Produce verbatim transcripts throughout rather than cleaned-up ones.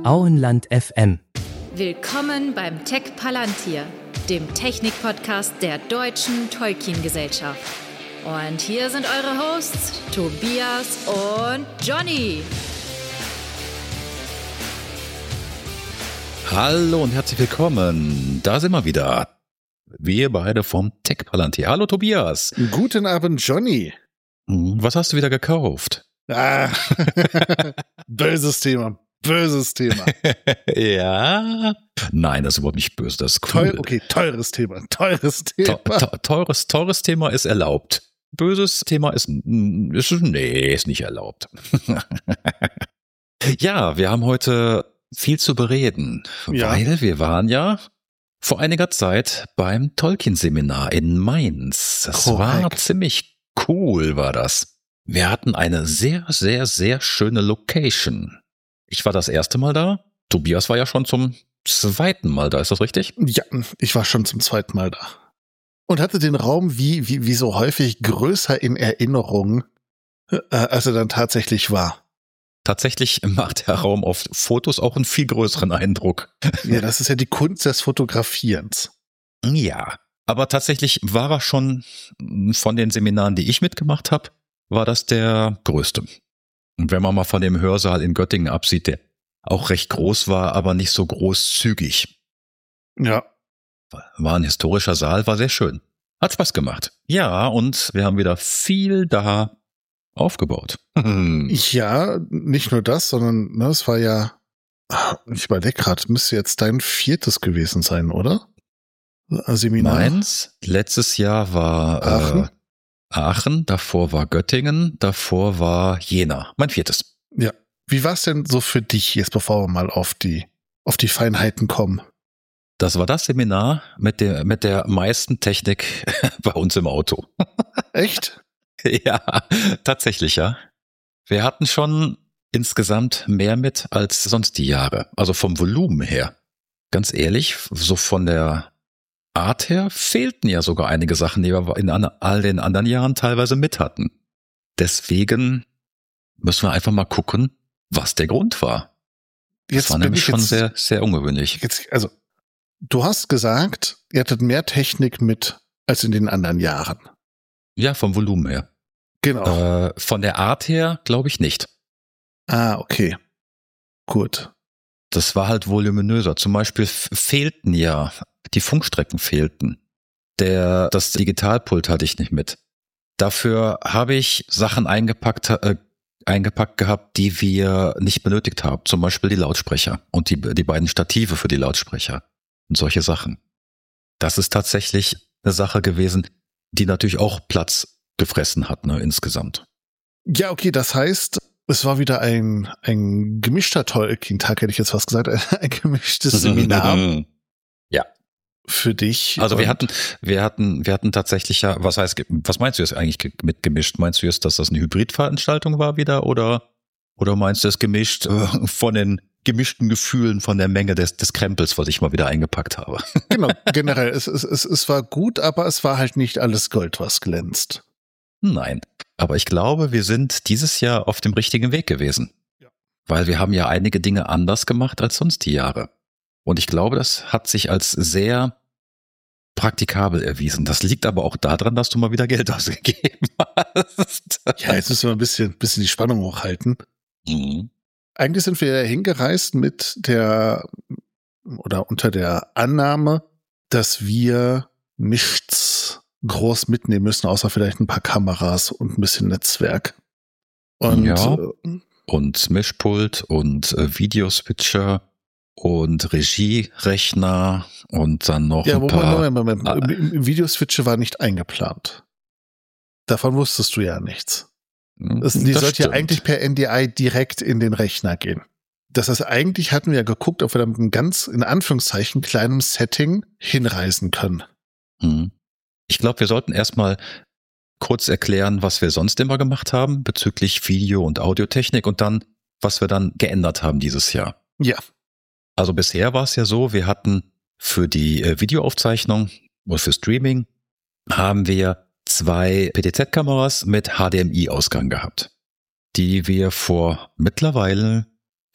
Auenland F M. Willkommen beim Tech Palantir, dem Technik-Podcast der Deutschen Tolkien-Gesellschaft. Und hier sind eure Hosts Tobias und Johnny. Hallo und herzlich willkommen. Da sind wir wieder. Wir beide vom Tech Palantir. Hallo Tobias. Guten Abend, Johnny. Was hast du wieder gekauft? Ah, böses Thema, böses Thema. Ja. Nein, das ist überhaupt nicht böse, das ist cool. Teuer, okay, teures Thema, teures Thema. Te- te- teures, teures Thema ist erlaubt. Böses Thema ist, ist nee, ist nicht erlaubt. Ja, wir haben heute viel zu bereden, Ja. weil wir waren ja vor einiger Zeit beim Tolkien-Seminar in Mainz. Das war Korrekt. ziemlich cool, war das. Wir hatten eine sehr, sehr, sehr schöne Location. Ich war das erste Mal da. Tobias war ja schon zum zweiten Mal da, ist das richtig? Ja, ich war schon zum zweiten Mal da. Und hatte den Raum wie, wie, wie so häufig größer in Erinnerung, äh, als er dann tatsächlich war. Tatsächlich macht der Raum auf Fotos auch einen viel größeren Eindruck. Ja, das ist ja die Kunst des Fotografierens. Ja, aber tatsächlich war er schon von den Seminaren, die ich mitgemacht habe, war das der größte. Und wenn man mal von dem Hörsaal in Göttingen absieht, der auch recht groß war, aber nicht so großzügig. Ja. War ein historischer Saal, war sehr schön. Hat Spaß gemacht. Ja, und wir haben wieder viel da aufgebaut. Ja, nicht nur das, sondern ne, es war ja, ich überlege gerade, müsste jetzt dein viertes gewesen sein, oder? Seminar. Meins, letztes Jahr war Aachen. Äh, Aachen, davor war Göttingen, davor war Jena. Mein viertes. Ja. Wie war es denn so für dich jetzt, bevor wir mal auf die, auf die Feinheiten kommen? Das war das Seminar mit der, mit der meisten Technik bei uns im Auto. Echt? Ja, tatsächlich, ja. Wir hatten schon insgesamt mehr mit als sonst die Jahre. Also vom Volumen her. Ganz ehrlich, so von der Art her fehlten ja sogar einige Sachen, die wir in an- all den anderen Jahren teilweise mit hatten. Deswegen müssen wir einfach mal gucken, was der Grund war. Das Jetzt war bin nämlich ich schon jetzt, sehr, sehr ungewöhnlich. jetzt, also, du hast gesagt, ihr hattet mehr Technik mit als in den anderen Jahren. Ja, vom Volumen her. Genau. Äh, von der Art her glaube ich nicht. Ah, okay. Gut. Das war halt voluminöser. Zum Beispiel f- fehlten ja, die Funkstrecken fehlten. Der, das Digitalpult hatte ich nicht mit. Dafür habe ich Sachen eingepackt, äh, eingepackt gehabt, die wir nicht benötigt haben. Zum Beispiel die Lautsprecher und die, die beiden Stative für die Lautsprecher und solche Sachen. Das ist tatsächlich eine Sache gewesen, die natürlich auch Platz gefressen hat, ne, insgesamt. Ja, okay, das heißt, es war wieder ein, ein gemischter Tolkien-Tag, hätte ich jetzt fast gesagt, ein, ein gemischtes Seminar Ja. für dich. Also wir Und- hatten, wir hatten, wir hatten tatsächlich ja, was heißt, ge- was meinst du jetzt eigentlich ge- mit gemischt? Meinst du jetzt, dass das eine Hybridveranstaltung war wieder oder, oder meinst du es gemischt äh, von den gemischten Gefühlen von der Menge des, des Krempels, was ich mal wieder eingepackt habe? Genau, generell, es, es, es, es war gut, aber es war halt nicht alles Gold, was glänzt. Nein. Aber ich glaube, wir sind dieses Jahr auf dem richtigen Weg gewesen. Ja. Weil wir haben ja einige Dinge anders gemacht als sonst die Jahre. Und ich glaube, das hat sich als sehr praktikabel erwiesen. Das liegt aber auch daran, dass du mal wieder Geld ausgegeben hast. Ja, jetzt müssen wir ein bisschen, bisschen die Spannung hochhalten. Mhm. Eigentlich sind wir ja hingereist mit der oder unter der Annahme, dass wir nichts groß mitnehmen müssen, außer vielleicht ein paar Kameras und ein bisschen Netzwerk. Und Ja. äh, Und Mischpult und äh, Videoswitcher und Regierechner und dann noch ja, ein Moment, paar. Moment, Moment. Ah. Im Videoswitche war nicht eingeplant. Davon wusstest du ja nichts. Das, die Das sollte ja stimmt. eigentlich per N D I direkt in den Rechner gehen. Das heißt, eigentlich hatten wir ja geguckt, ob wir da mit einem ganz, in Anführungszeichen, kleinen Setting hinreisen können. Hm. Ich glaube, wir sollten erstmal kurz erklären, was wir sonst immer gemacht haben bezüglich Video- und Audiotechnik und dann, was wir dann geändert haben dieses Jahr. Ja. Also bisher war es ja so, wir hatten für die äh, Videoaufzeichnung oder für Streaming haben wir zwei P D Z-Kameras mit H D M I-Ausgang gehabt, die wir vor mittlerweile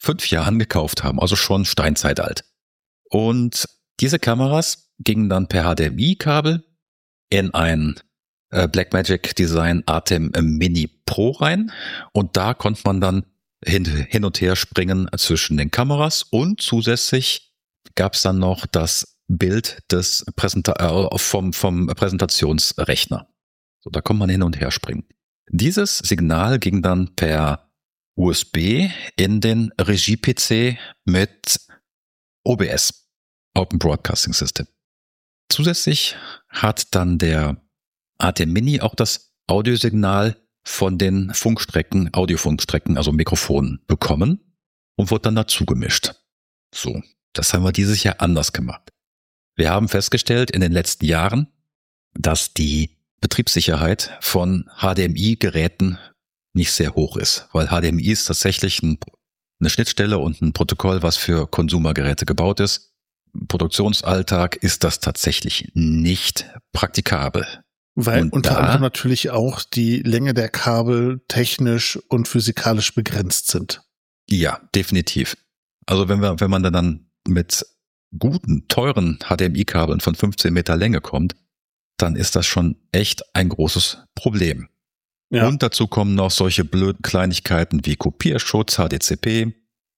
fünf Jahren gekauft haben, also schon steinzeitalter. Und diese Kameras gingen dann per H D M I-Kabel in ein äh, Blackmagic Design Atem Mini Pro rein und da konnte man dann hin, hin und her springen zwischen den Kameras und zusätzlich gab es dann noch das Bild des Präsenta- äh, vom, vom Präsentationsrechner. So, da konnte man hin und her springen. Dieses Signal ging dann per U S B in den Regie-P C mit O B S, Open Broadcasting System. Zusätzlich hat dann der A T Mini auch das Audiosignal von den Funkstrecken, Audiofunkstrecken, also Mikrofonen bekommen und wurde dann dazu gemischt. So, das haben wir dieses Jahr anders gemacht. Wir haben festgestellt in den letzten Jahren, dass die Betriebssicherheit von H D M I-Geräten nicht sehr hoch ist, weil H D M I ist tatsächlich ein, eine Schnittstelle und ein Protokoll, was für Konsumergeräte gebaut ist. Im Produktionsalltag ist das tatsächlich nicht praktikabel. Weil und unter da, anderem natürlich auch die Länge der Kabel technisch und physikalisch begrenzt sind. Ja, definitiv. Also wenn wir, wenn man dann mit guten, teuren H D M I-Kabeln von fünfzehn Meter Länge kommt, dann ist das schon echt ein großes Problem. Ja. Und dazu kommen noch solche blöden Kleinigkeiten wie Kopierschutz, H D C P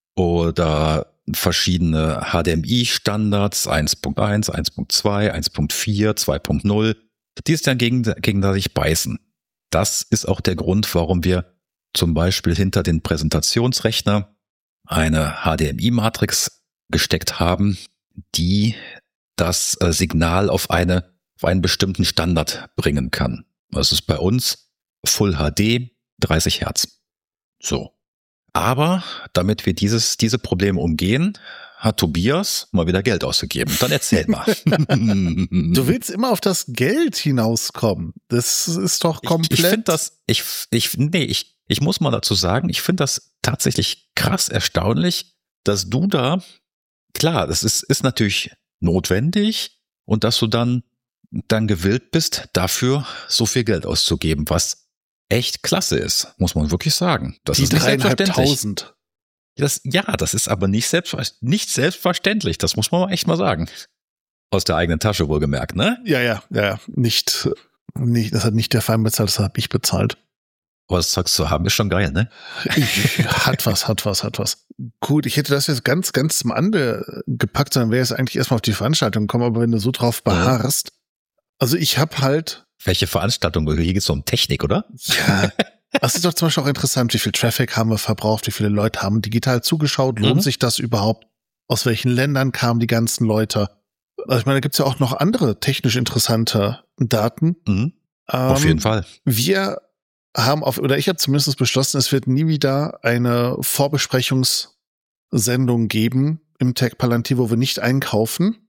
oder verschiedene H D M I-Standards, eins Punkt eins, eins Punkt zwei, eins Punkt vier, zwei Punkt null, die es dann gegen, gegen sich beißen. Das ist auch der Grund, warum wir zum Beispiel hinter den Präsentationsrechner eine H D M I-Matrix gesteckt haben, die das Signal auf eine auf einen bestimmten Standard bringen kann. Das ist bei uns Full H D, dreißig Hertz. So. Aber damit wir dieses diese Probleme umgehen, hat Tobias mal wieder Geld ausgegeben. Dann erzähl mal. Du willst immer auf das Geld hinauskommen. Das ist doch komplett. Ich, ich finde das, ich, ich, nee, ich, ich muss mal dazu sagen, ich finde das tatsächlich krass erstaunlich, dass du da, klar, das ist, ist natürlich notwendig und dass du dann, dann gewillt bist, dafür so viel Geld auszugeben, was echt klasse ist, muss man wirklich sagen. Das Die ist nicht selbstverständlich. Das, ja, das ist aber nicht, selbst, nicht selbstverständlich, das muss man echt mal sagen. Aus der eigenen Tasche wohlgemerkt, ne? Ja, ja, ja, nicht, nicht, das hat nicht der Feind bezahlt, das habe ich bezahlt. Aber das Zeug zu haben ist schon geil, ne? Hat was, hat was, hat was. Gut, ich hätte das jetzt ganz, ganz zum Ende gepackt, dann wäre es eigentlich erstmal auf die Veranstaltung gekommen, aber wenn du so drauf beharrst, ja. Also ich habe halt. Welche Veranstaltung? Hier geht's um Technik, oder? Ja. Das ist doch zum Beispiel auch interessant, wie viel Traffic haben wir verbraucht, wie viele Leute haben digital zugeschaut, lohnt mhm. sich das überhaupt? Aus welchen Ländern kamen die ganzen Leute? Also ich meine, da gibt's ja auch noch andere technisch interessante Daten. Mhm. Auf ähm, jeden Fall. Wir haben auf, oder ich habe zumindest beschlossen, es wird nie wieder eine Vorbesprechungssendung geben im Tech Palantir, wo wir nicht einkaufen,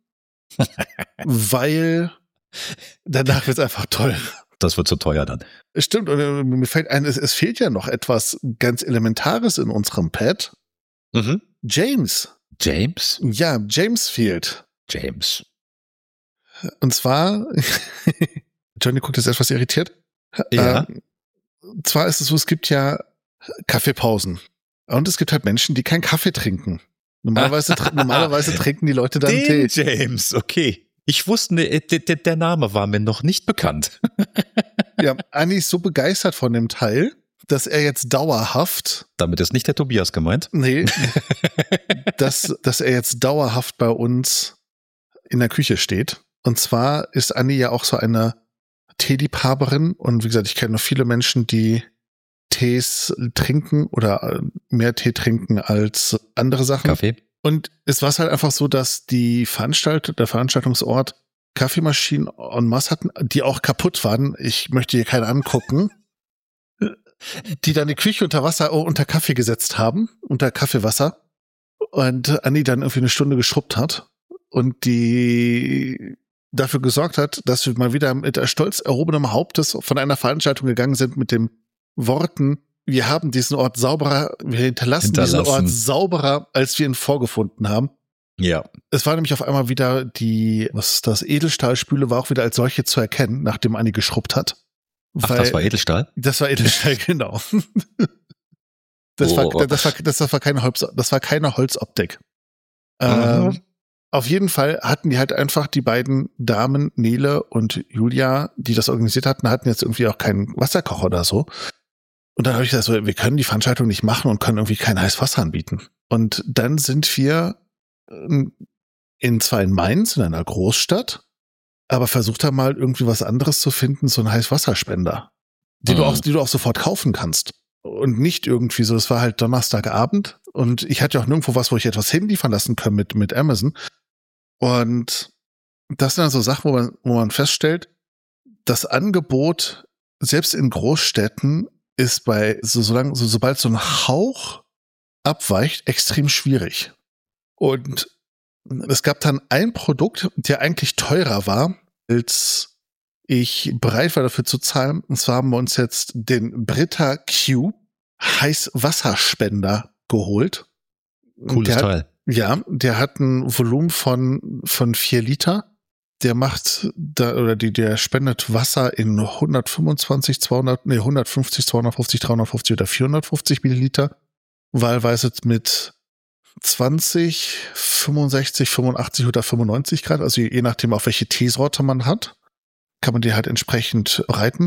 weil danach wird's einfach toll. Das wird zu teuer dann. Stimmt, und mir fällt ein, es, es fehlt ja noch etwas ganz Elementares in unserem Pad. Mhm. James. James? Ja, James fehlt. James. Und zwar, Johnny guckt jetzt etwas irritiert. Ja. Ähm, zwar ist es so, es gibt ja Kaffeepausen. Und es gibt halt Menschen, die keinen Kaffee trinken. Normalerweise, normalerweise trinken die Leute dann Den Tee. James, okay. Ich wusste, der Name war mir noch nicht bekannt. Ja, Anni ist so begeistert von dem Teil, dass er jetzt dauerhaft. Damit ist nicht der Tobias gemeint. Nee. dass, dass er jetzt dauerhaft bei uns in der Küche steht. Und zwar ist Anni ja auch so eine Teeliebhaberin. Und wie gesagt, ich kenne noch viele Menschen, die Tees trinken oder mehr Tee trinken als andere Sachen. Kaffee. Und es war halt einfach so, dass die Veranstaltung, der Veranstaltungsort Kaffeemaschinen en masse hatten, die auch kaputt waren. Ich möchte hier keine angucken. Die dann die Küche unter Wasser, oh, unter Kaffee gesetzt haben, unter Kaffeewasser. Und Anni dann irgendwie eine Stunde geschrubbt hat. Und die dafür gesorgt hat, dass wir mal wieder mit stolz erhobenem Hauptes von einer Veranstaltung gegangen sind mit den Worten: Wir haben diesen Ort sauberer, wir hinterlassen, hinterlassen diesen Ort sauberer, als wir ihn vorgefunden haben. Ja. Es war nämlich auf einmal wieder die, was ist das, Edelstahlspüle war auch wieder als solche zu erkennen, nachdem Anni geschrubbt hat. Ach, das war Edelstahl? Das war Edelstahl, genau. Das, Oh. war, das, war, das, war keine Holz, das war keine Holzoptik. Mhm. Ähm, auf jeden Fall hatten die halt einfach die beiden Damen, Nele und Julia, die das organisiert hatten, hatten jetzt irgendwie auch keinen Wasserkocher oder so. Und dann habe ich gesagt, so, wir können die Veranstaltung nicht machen und können irgendwie kein heißes Wasser anbieten. Und dann sind wir in zwar in Mainz, in einer Großstadt, aber versucht da mal irgendwie was anderes zu finden, so ein Heißwasserspender, die Mhm. du auch, die du auch sofort kaufen kannst. Und nicht irgendwie so, es war halt Donnerstagabend und ich hatte auch nirgendwo was, wo ich etwas hinliefern lassen kann mit, mit Amazon. Und das sind dann so Sachen, wo man, wo man feststellt, das Angebot, selbst in Großstädten, ist bei, so, solange, so, sobald so ein Hauch abweicht, extrem schwierig. Und es gab dann ein Produkt, der eigentlich teurer war, als ich bereit war dafür zu zahlen. Und zwar haben wir uns jetzt den Brita Cube Heißwasserspender geholt. Cooles der hat, Teil. Ja, der hat ein Volumen von, von vier Liter. Der macht da, oder die, der spendet Wasser in hundertfünfundzwanzig, zweihundert, nee, hundertfünfzig, zweihundertfünfzig, dreihundertfünfzig oder vierhundertfünfzig Milliliter. Wahlweise mit zwanzig, fünfundsechzig, fünfundachtzig oder fünfundneunzig Grad, also je nachdem, auf welche Teesorte man hat, kann man die halt entsprechend bereiten.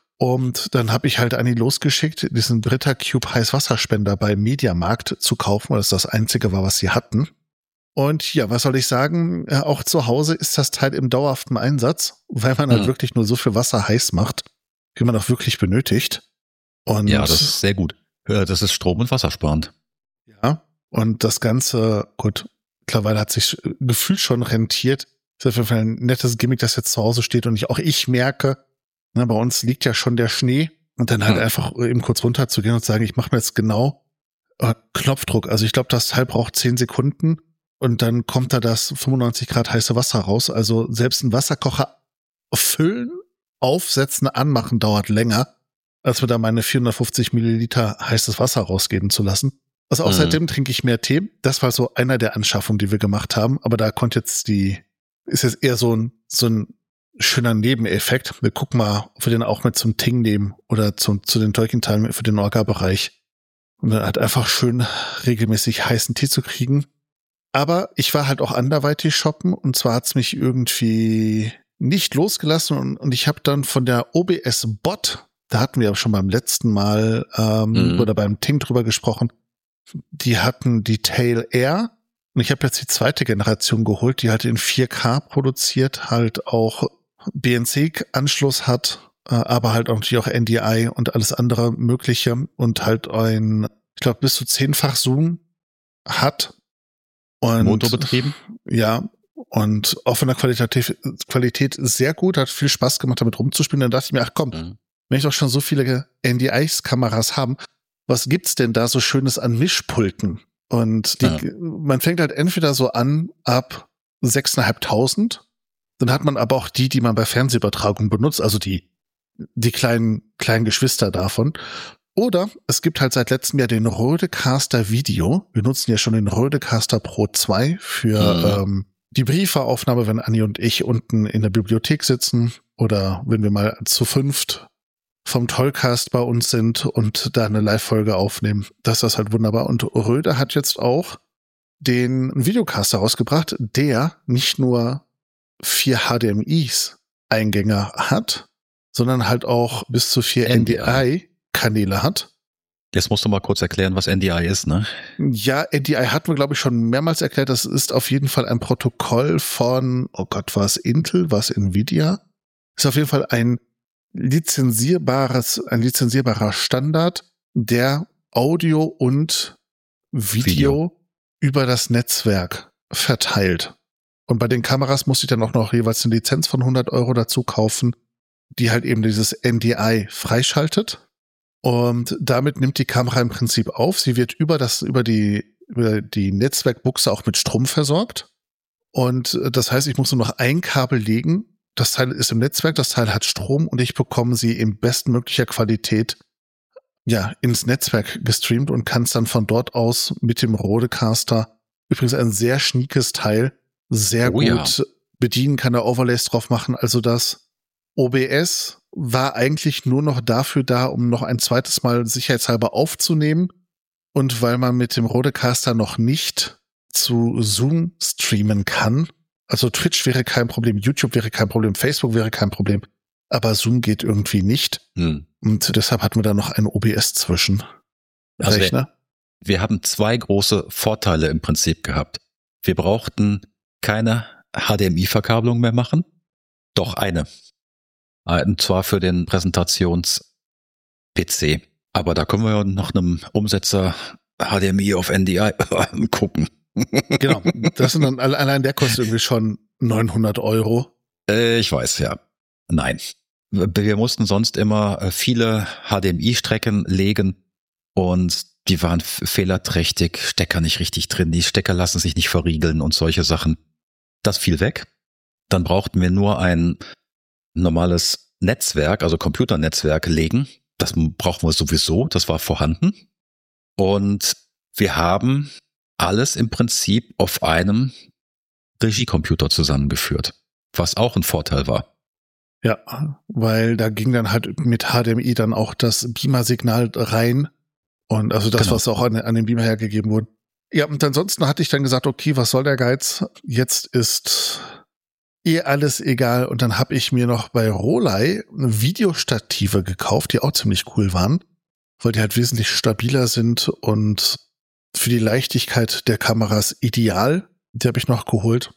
Und dann habe ich halt Anni losgeschickt, diesen Brita Cube Heißwasserspender bei Mediamarkt zu kaufen, weil das das einzige war, was sie hatten. Und ja, was soll ich sagen, auch zu Hause ist das Teil im dauerhaften Einsatz, weil man halt Mhm. wirklich nur so viel Wasser heiß macht, wie man auch wirklich benötigt. Und Ja, das ist sehr gut. Ja, das ist Strom- und Wassersparend. ja, und das Ganze, gut, mittlerweile hat sich gefühlt schon rentiert. Das ist auf jeden Fall ein nettes Gimmick, das jetzt zu Hause steht und ich, auch ich merke, ne, bei uns liegt ja schon der Schnee und dann halt Hm. einfach eben kurz runterzugehen und sagen, ich mache mir jetzt genau äh, Knopfdruck. Also ich glaube, das Teil braucht zehn Sekunden und dann kommt da das fünfundneunzig Grad heiße Wasser raus. Also selbst ein Wasserkocher füllen, aufsetzen, anmachen dauert länger, als mir da meine vierhundertfünfzig Milliliter heißes Wasser rausgeben zu lassen. Also auch Mhm. seitdem trinke ich mehr Tee. Das war so einer der Anschaffungen, die wir gemacht haben. Aber da konnte jetzt die, ist jetzt eher so ein, so ein schöner Nebeneffekt. Wir gucken mal, ob wir den auch mit zum Ting nehmen oder zum, zu den Tolkien-Teilen für den Orga-Bereich. Und dann halt einfach schön regelmäßig heißen Tee zu kriegen. Aber ich war halt auch anderweitig shoppen und zwar hat's mich irgendwie nicht losgelassen und, und ich habe dann von der O B S Bot, da hatten wir ja schon beim letzten Mal ähm, Mhm. oder beim Ting drüber gesprochen, die hatten die Tail Air und ich habe jetzt die zweite Generation geholt, die halt in vier K produziert, halt auch B N C-Anschluss hat, äh, aber halt auch natürlich auch N D I und alles andere Mögliche und halt ein, ich glaube, bis zu zehnfach Zoom hat. Und Motorbetrieben? ja, und auch von der Qualität, Qualität sehr gut, hat viel Spaß gemacht, damit rumzuspielen. Dann dachte ich mir, ach komm, Mhm. wenn ich doch schon so viele N D I-Kameras haben, was gibt's denn da so Schönes an Mischpulten? Und die, Ja. man fängt halt entweder so an ab sechstausendfünfhundert, dann hat man aber auch die, die man bei Fernsehübertragung benutzt, also die, die kleinen, kleinen Geschwister davon. Oder es gibt halt seit letztem Jahr den Rodecaster Video. Wir nutzen ja schon den Rodecaster Pro zwei für Mhm. ähm, die Brieferaufnahme, wenn Anni und ich unten in der Bibliothek sitzen oder wenn wir mal zu fünft vom Tollcast bei uns sind und da eine Live-Folge aufnehmen. Das ist das halt wunderbar. Und Röde hat jetzt auch den Videocaster rausgebracht, der nicht nur vier H D M Is Eingänge hat, sondern halt auch bis zu vier N D I Kanäle hat. Jetzt musst du mal kurz erklären, was N D I ist, ne? Ja, N D I hatten wir, glaube ich, schon mehrmals erklärt. Das ist auf jeden Fall ein Protokoll von, oh Gott, war es Intel, war es Nvidia? Ist auf jeden Fall ein lizenzierbares, ein lizenzierbarer Standard, der Audio und Video, Video über das Netzwerk verteilt. Und bei den Kameras musste ich dann auch noch jeweils eine Lizenz von hundert Euro dazu kaufen, die halt eben dieses N D I freischaltet. Und damit nimmt die Kamera im Prinzip auf. Sie wird über das, über die, über die Netzwerkbuchse auch mit Strom versorgt. Und das heißt, ich muss nur noch ein Kabel legen. Das Teil ist im Netzwerk, das Teil hat Strom und ich bekomme sie in bestmöglicher Qualität, ja, ins Netzwerk gestreamt und kann es dann von dort aus mit dem Rodecaster, übrigens ein sehr schniekes Teil, sehr Oh, gut ja. bedienen, kann da Overlays drauf machen. Also das O B S war eigentlich nur noch dafür da, um noch ein zweites Mal sicherheitshalber aufzunehmen und weil man mit dem Rodecaster noch nicht zu Zoom streamen kann. Also Twitch wäre kein Problem, YouTube wäre kein Problem, Facebook wäre kein Problem, aber Zoom geht irgendwie nicht. Hm. Und deshalb hatten wir da noch ein O B S zwischen. Also wir, wir haben zwei große Vorteile im Prinzip gehabt. Wir brauchten keine H D M I-Verkabelung mehr machen, doch eine. Und zwar für den Präsentations-P C. Aber da können wir ja noch einem Umsetzer H D M I auf N D I gucken. Genau, das sind dann allein der kostet irgendwie schon neunhundert Euro. Äh, ich weiß, ja. Nein. Wir mussten sonst immer viele H D M I-Strecken legen und die waren fehlerträchtig, Stecker nicht richtig drin, die Stecker lassen sich nicht verriegeln und solche Sachen. Das fiel weg. Dann brauchten wir nur ein normales Netzwerk, also Computernetzwerk legen. Das brauchen wir sowieso, das war vorhanden. Und wir haben alles im Prinzip auf einem Regiecomputer zusammengeführt, was auch ein Vorteil war. Ja, weil da ging dann halt mit H D M I dann auch das Beamer-Signal rein und also das, genau. was auch an, an den Beamer hergegeben wurde. Ja, und ansonsten hatte ich dann gesagt, okay, was soll der Geiz? Jetzt ist eh alles egal und dann habe ich mir noch bei Rolei Videostative gekauft, die auch ziemlich cool waren, weil die halt wesentlich stabiler sind und für die Leichtigkeit der Kameras ideal. Die habe ich noch geholt,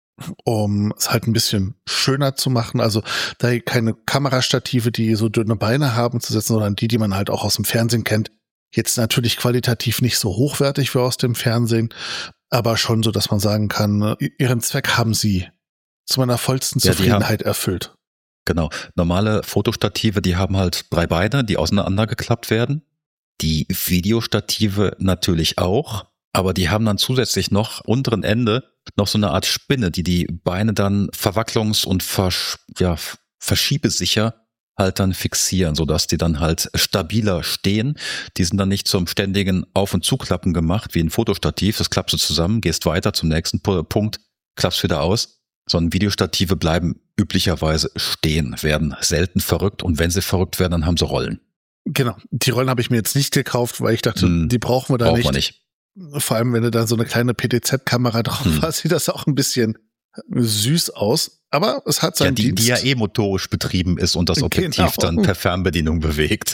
um es halt ein bisschen schöner zu machen. Also da keine Kamerastative, die so dünne Beine haben, zu setzen, sondern die, die man halt auch aus dem Fernsehen kennt. Jetzt natürlich qualitativ nicht so hochwertig wie aus dem Fernsehen, aber schon so, dass man sagen kann, ihren Zweck haben sie zu meiner vollsten ja, Zufriedenheit haben, erfüllt. Genau. Normale Fotostative, die haben halt drei Beine, die auseinandergeklappt werden. Die Videostative natürlich auch, aber die haben dann zusätzlich noch unteren Ende noch so eine Art Spinne, die die Beine dann verwacklungs- und versch- ja, verschiebesicher halt dann fixieren, sodass die dann halt stabiler stehen. Die sind dann nicht zum ständigen Auf- und Zuklappen gemacht wie ein Fotostativ. Das klappst du zusammen, gehst weiter zum nächsten Punkt, klappst wieder aus. Sondern Videostative bleiben üblicherweise stehen, werden selten verrückt und wenn sie verrückt werden, dann haben sie Rollen. Genau, die Rollen habe ich mir jetzt nicht gekauft, weil ich dachte, hm, die brauchen wir da nicht. nicht. Vor allem, wenn du da so eine kleine P D Z-Kamera drauf hm. hast, sieht das auch ein bisschen süß aus. Aber es hat seinen ja, die, Dienst. Die ja eh motorisch betrieben ist und das Objektiv genau. dann per Fernbedienung bewegt.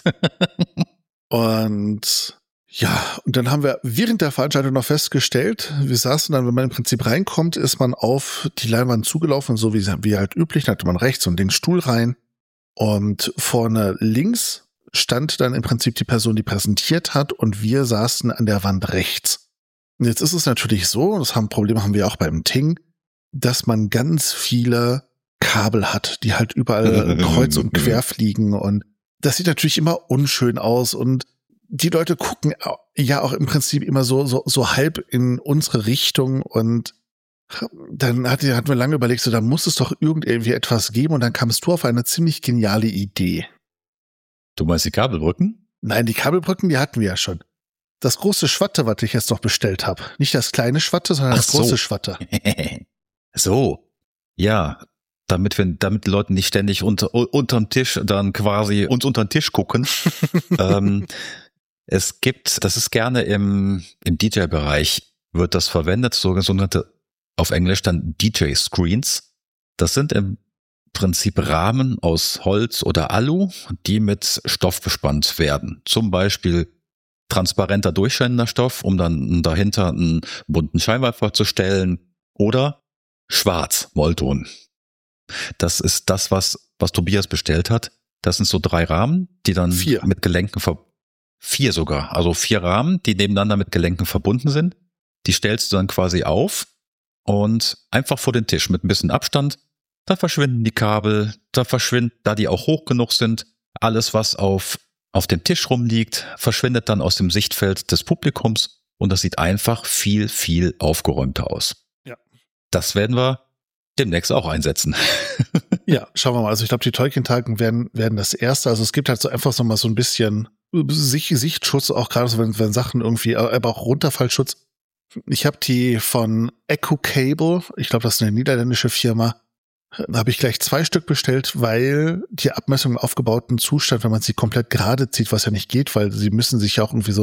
Und ja, und dann haben wir während der Veranstaltung noch festgestellt, wir saßen dann, wenn man im Prinzip reinkommt, ist man auf die Leinwand zugelaufen, so wie, wie halt üblich, dann hatte man rechts und links Stuhl rein. Und vorne links stand dann im Prinzip die Person, die präsentiert hat und wir saßen an der Wand rechts. Und jetzt ist es natürlich so, das haben Probleme haben wir auch beim Ting, dass man ganz viele Kabel hat, die halt überall kreuz und quer fliegen und das sieht natürlich immer unschön aus und die Leute gucken ja auch im Prinzip immer so so, so halb in unsere Richtung und dann hatten wir lange überlegt, so da muss es doch irgendwie etwas geben und dann kamst du auf eine ziemlich geniale Idee. Du meinst die Kabelbrücken? Nein, die Kabelbrücken, die hatten wir ja schon. Das große Schwatte, was ich jetzt noch bestellt habe. Nicht das kleine Schwatte, sondern Ach das große so. Schwatte. So, ja, damit wir, damit die Leute nicht ständig unter unterm Tisch dann quasi uns unter den Tisch gucken. ähm, es gibt, das ist gerne im im D J-Bereich wird das verwendet, sogenannte auf Englisch dann D J-Screens. Das sind im Prinzip Rahmen aus Holz oder Alu, die mit Stoff bespannt werden. Zum Beispiel transparenter, durchscheinender Stoff, um dann dahinter einen bunten Scheinwerfer zu stellen oder schwarz, Mollton. Das ist das, was was Tobias bestellt hat. Das sind so drei Rahmen, die dann vier. mit Gelenken ver- vier sogar, also vier Rahmen, die nebeneinander mit Gelenken verbunden sind. Die stellst du dann quasi auf und einfach vor den Tisch mit ein bisschen Abstand. Da verschwinden die Kabel, da verschwindet, da die auch hoch genug sind, alles, was auf auf dem Tisch rumliegt, verschwindet dann aus dem Sichtfeld des Publikums und das sieht einfach viel, viel aufgeräumter aus. Ja. Das werden wir demnächst auch einsetzen. Ja, schauen wir mal. Also ich glaube, die Tolkien-Tagen werden werden das erste. Also es gibt halt so einfach so mal so ein bisschen Sicht, Sichtschutz, auch gerade so, wenn, wenn Sachen irgendwie, aber auch Runterfallschutz. Ich habe die von Echo Cable, ich glaube, das ist eine niederländische Firma, da habe ich gleich zwei Stück bestellt, weil die Abmessung im aufgebauten Zustand, wenn man sie komplett gerade zieht, was ja nicht geht, weil sie müssen sich ja auch irgendwie so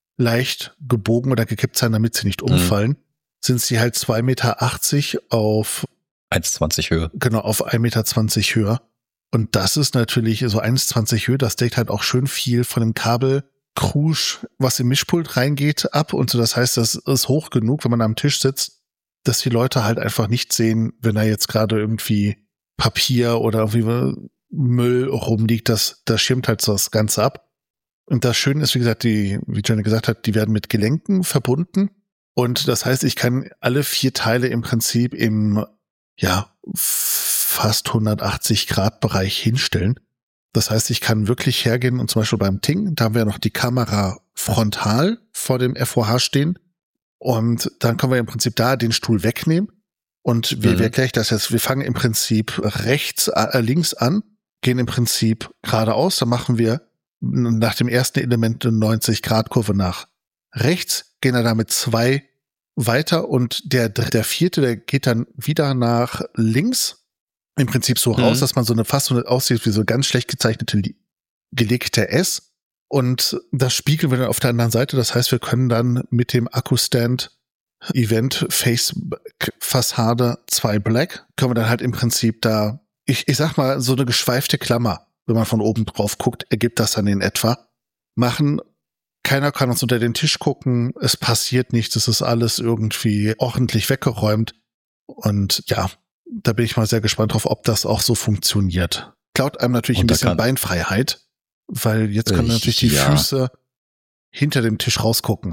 leicht gebogen oder gekippt sein, damit sie nicht umfallen, mhm. sind sie halt zwei Meter achtzig auf eins Komma zwanzig Höhe. Genau, auf ein Meter zwanzig höher. Und das ist natürlich so eins Komma zwanzig Höhe, das deckt halt auch schön viel von dem Kabelkrusch, was im Mischpult reingeht, ab. Und so, das heißt, das ist hoch genug, wenn man am Tisch sitzt, dass die Leute halt einfach nicht sehen, wenn da jetzt gerade irgendwie Papier oder irgendwie Müll rumliegt, das, das schirmt halt so das Ganze ab. Und das Schöne ist, wie gesagt, die, wie Jenny gesagt hat, die werden mit Gelenken verbunden. Und das heißt, ich kann alle vier Teile im Prinzip im, ja, fast hundertachtzig Grad Bereich hinstellen. Das heißt, ich kann wirklich hergehen und zum Beispiel beim Ting, da haben wir noch die Kamera frontal vor dem F O H stehen. Und dann können wir im Prinzip da den Stuhl wegnehmen. Und wie, mhm. wie erkläre ich das jetzt? Wir fangen im Prinzip rechts, äh, links an, gehen im Prinzip geradeaus, dann machen wir nach dem ersten Element eine neunzig Grad Kurve nach rechts, gehen dann damit zwei weiter und der, der vierte, der geht dann wieder nach links, im Prinzip so mhm. raus, dass man so eine fast so aussieht wie so ganz schlecht gezeichnete gelegte S, und das spiegeln wir dann auf der anderen Seite, das heißt, wir können dann mit dem Akkustand Event Face Fassade zwei Black, können wir dann halt im Prinzip da, ich, ich sag mal, so eine geschweifte Klammer, wenn man von oben drauf guckt, ergibt das dann in etwa, machen. Keiner kann uns unter den Tisch gucken, es passiert nichts, es ist alles irgendwie ordentlich weggeräumt. Und ja, da bin ich mal sehr gespannt drauf, ob das auch so funktioniert. Klaut einem natürlich ein bisschen Beinfreiheit, weil jetzt können natürlich die ja. Füße hinter dem Tisch rausgucken.